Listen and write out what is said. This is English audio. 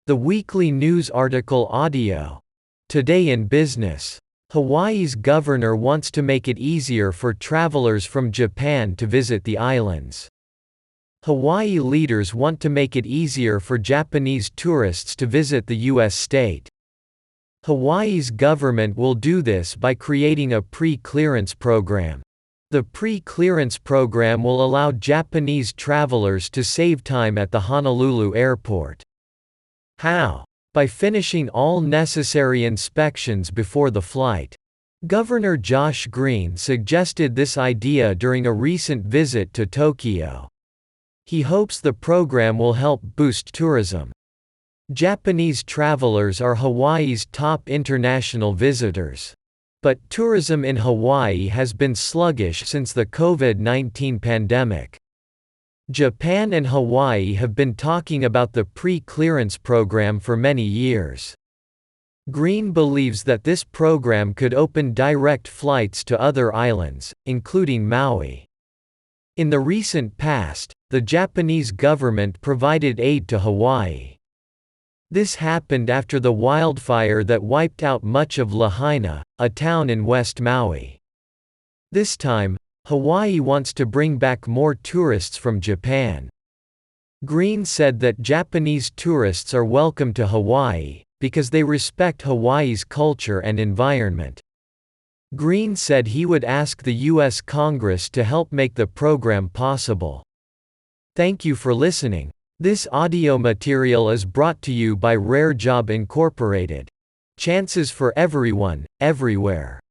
The weekly news article audio. Today in business. Hawaii's governor wants to make it easier for travelers from Japan to visit the islands. Hawaii leaders want to make it easier for Japanese tourists to visit the U.S. state. Hawaii's government will do this by creating a pre-clearance program. The pre-clearance program will allow Japanese travelers to save time at the Honolulu airport. How? By finishing all necessary inspections before the flight. Governor Josh Green suggested this idea during a recent visit to Tokyo. He hopes the program will help boost tourism. Japanese travelers are Hawaii's top international visitors. But tourism in Hawaii has been sluggish since the COVID-19 pandemic. Japan and Hawaii have been talking about the pre-clearance program for many years. Green believes that this program could open direct flights to other islands, including Maui. In the recent past, the Japanese government provided aid to Hawaii. This happened after the wildfire that wiped out much of Lahaina, a town in West Maui. This time, Hawaii wants to bring back more tourists from Japan. Green said that Japanese tourists are welcome to Hawaii, because they respect Hawaii's culture and environment. Green said he would ask the U.S. Congress to help make the program possible. Thank you for listening. This audio material is brought to you by Rare Job Incorporated. Chances for everyone, everywhere.